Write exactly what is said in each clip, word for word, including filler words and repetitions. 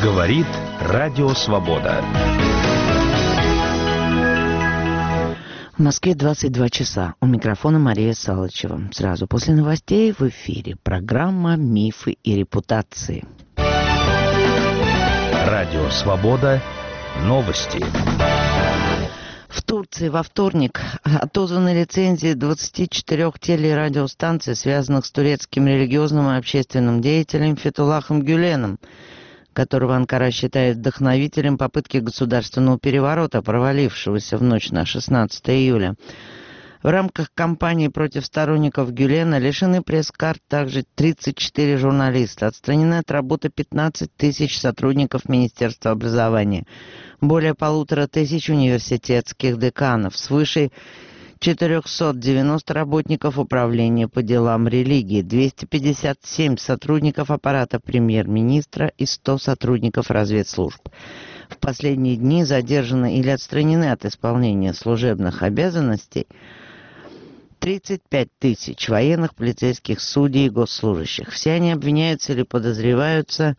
Говорит Радио Свобода. В Москве двадцать два часа. У микрофона Мария Салычева. Сразу после новостей в эфире программа «Мифы и репутации». Радио Свобода. Новости. В Турции во вторник отозваны лицензии двадцати четырёх теле- и радиостанций, связанных с турецким религиозным и общественным деятелем Фетхуллахом Гюленом, которого Анкара считает вдохновителем попытки государственного переворота, провалившегося в ночь на шестнадцатое июля. В рамках кампании против сторонников Гюлена лишены пресс-карт также тридцать четыре журналиста. Отстранены от работы пятнадцать тысяч сотрудников Министерства образования, более полутора тысяч университетских деканов, свыше четырехсот девяноста работников управления по делам религии, двести пятьдесят семь сотрудников аппарата премьер-министра и сто сотрудников разведслужб. В последние дни задержаны или отстранены от исполнения служебных обязанностей тридцать пять тысяч военных, полицейских, судей и госслужащих. Все они обвиняются или подозреваются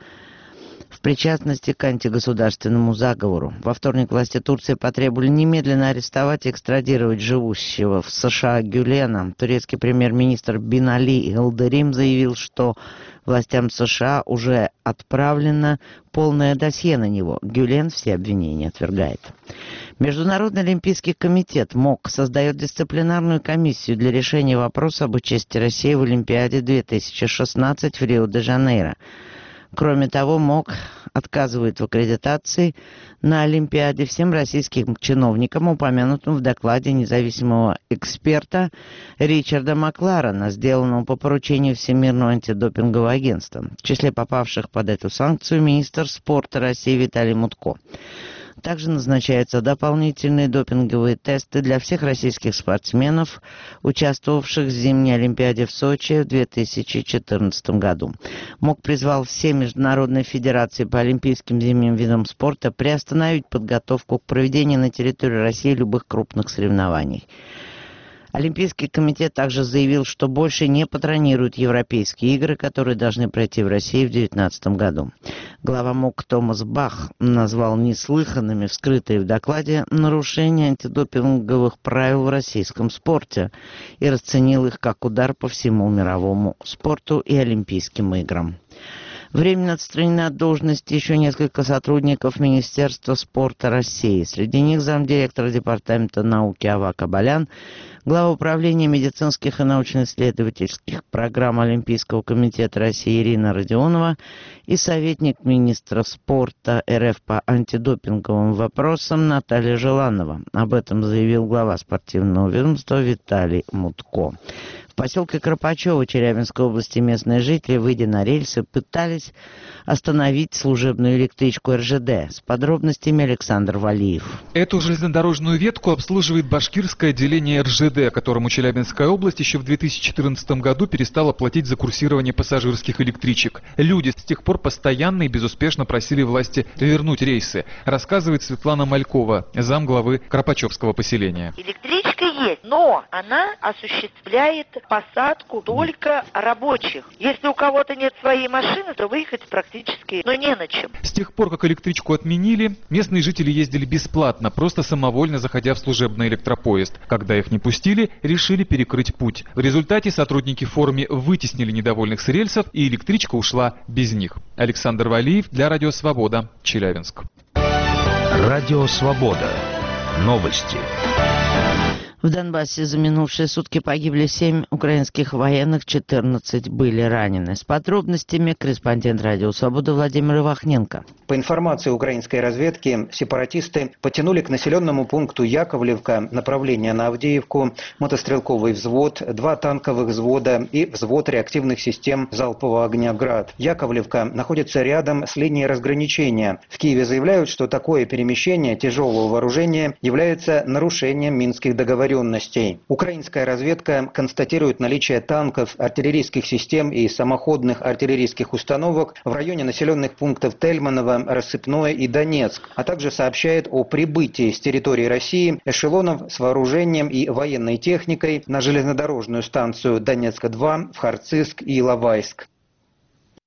в причастности к антигосударственному заговору. Во вторник власти Турции потребовали немедленно арестовать и экстрадировать живущего в США Гюлена. Турецкий премьер-министр Бинали Йылдырым заявил, что властям США уже отправлено полное досье на него. Гюлен все обвинения отвергает. Международный олимпийский комитет МОК создает дисциплинарную комиссию для решения вопроса об участии России в Олимпиаде две тысячи шестнадцать в Рио-де-Жанейро. Кроме того, МОК отказывает в аккредитации на Олимпиаде всем российским чиновникам, упомянутым в докладе независимого эксперта Ричарда Макларена, сделанного по поручению Всемирного антидопингового агентства. В числе попавших под эту санкцию министр спорта России Виталий Мутко. Также назначаются дополнительные допинговые тесты для всех российских спортсменов, участвовавших в зимней Олимпиаде в Сочи в две тысячи четырнадцатом году. МОК призвал все международные федерации по олимпийским зимним видам спорта приостановить подготовку к проведению на территории России любых крупных соревнований. Олимпийский комитет также заявил, что больше не патронирует европейские игры, которые должны пройти в России в две тысячи девятнадцатом году. Глава МОК Томас Бах назвал неслыханными вскрытые в докладе нарушения антидопинговых правил в российском спорте и расценил их как удар по всему мировому спорту и Олимпийским играм. Временно отстранены от должности еще несколько сотрудников Министерства спорта России. Среди них замдиректора Департамента науки Ава Кабалян, глава управления медицинских и научно-исследовательских программ Олимпийского комитета России Ирина Родионова и советник министра спорта РФ по антидопинговым вопросам Наталья Желанова. Об этом заявил глава спортивного ведомства Виталий Мутко. В поселке Кропачево Челябинской области местные жители, выйдя на рельсы, пытались остановить служебную электричку эр жэ дэ. С подробностями Александр Валиев. Эту железнодорожную ветку обслуживает башкирское отделение эр жэ дэ, которому Челябинская область еще в две тысячи четырнадцатом году перестала платить за курсирование пассажирских электричек. Люди с тех пор постоянно и безуспешно просили власти вернуть рейсы, рассказывает Светлана Малькова, замглавы Кропачевского поселения. Электричка есть, но она осуществляет посадку только рабочих. Если у кого-то нет своей машины, то выехать практически, ну, не на чем. С тех пор, как электричку отменили, местные жители ездили бесплатно, просто самовольно заходя в служебный электропоезд. Когда их не пустили, решили перекрыть путь. В результате сотрудники в форме вытеснили недовольных с рельсов, и электричка ушла без них. Александр Валиев для Радио Свобода, Челябинск. Радио Свобода. Новости. В Донбассе за минувшие сутки погибли семь украинских военных, четырнадцать были ранены. С подробностями корреспондент Радио Свобода Владимир Ивахненко. По информации украинской разведки, сепаратисты потянули к населенному пункту Яковлевка направление на Авдеевку, мотострелковый взвод, два танковых взвода и взвод реактивных систем залпового огня «Град». Яковлевка находится рядом с линией разграничения. В Киеве заявляют, что такое перемещение тяжелого вооружения является нарушением минских договоренностей. Украинская разведка констатирует наличие танков, артиллерийских систем и самоходных артиллерийских установок в районе населенных пунктов Тельманово, Рассыпное и Донецк, а также сообщает о прибытии с территории России эшелонов с вооружением и военной техникой на железнодорожную станцию Донецка-два в Харциск и Иловайск.